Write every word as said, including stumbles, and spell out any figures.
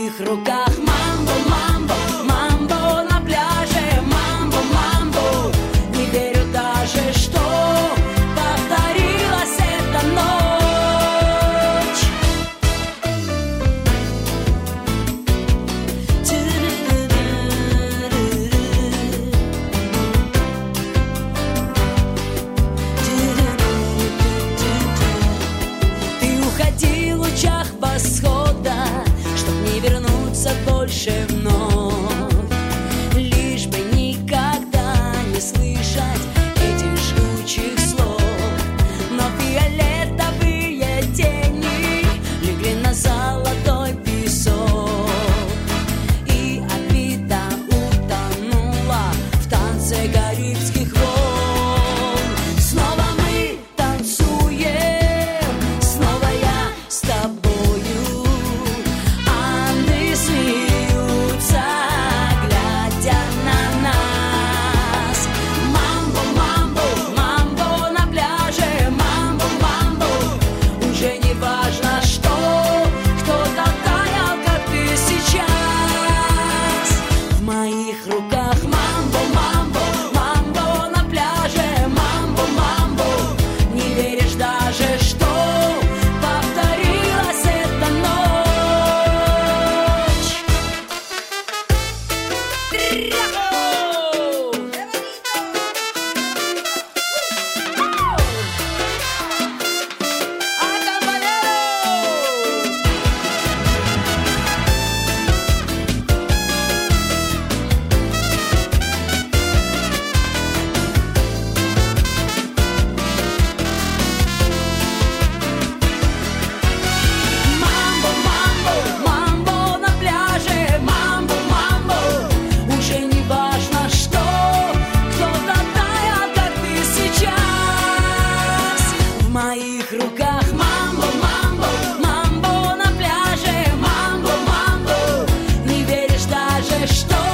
моих руках мамбо, мамбо, мамбо на пляже, мамбо, мамбо. Не верю даже, что повторилась эта ночь. Ты уходи в лучах восхода, чтоб не вернуться больше вновь, лишь бы никогда не слышать этих жгучих слов. Но фиолетовые тени легли на золотой песок, и обида утонула в танце карибских волн. Снова мы танцуем, снова я с тобою. Ангелы смеются, глядя на нас. Мамбо, мамбо, мамбо на пляже, мамбо, мамбо. Уже не важно, что кто-то таял, как ты сейчас. В моих руках мамбо, мамбо, мамбо на пляже, мамбо, мамбо. Не веришь даже, что повторилась эта ночь. Мамбо, мамбо, мамбо на пляже, мамбо, мамбо. Уже не важно, что кто-то таял, как ты сейчас. В моих руках мамбо, мамбо, мамбо на пляже, мамбо, мамбо. Не веришь даже, что